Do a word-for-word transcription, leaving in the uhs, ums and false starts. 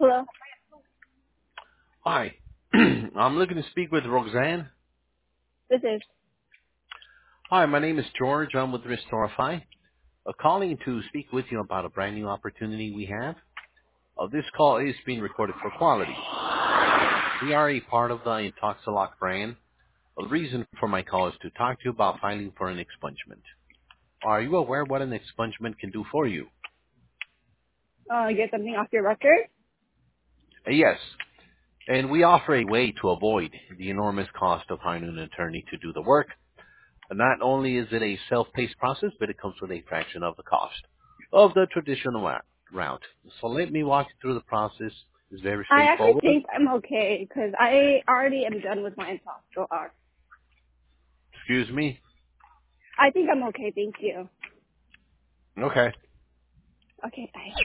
Hello? Hi. I'm looking to speak with Roxanne. This is. Hi, my name is George. I'm with Restorify. Uh, calling to speak with you about a brand new opportunity we have. Uh, this call is being recorded for quality. We are a part of the Intoxilock brand. Uh, the reason for my call is to talk to you about filing for an expungement. Are you aware what an expungement can do for you? Uh, get something off your record? Uh, yes. And we offer a way to avoid the enormous cost of hiring an attorney to do the work. Not only is it a self-paced process, but it comes with a fraction of the cost of the traditional wa- route. So let me walk you through the process. It's very I actually straightforward. think I'm okay because I already am done with my impossible art. Excuse me. I think I'm okay. Thank you. Okay. Okay, bye.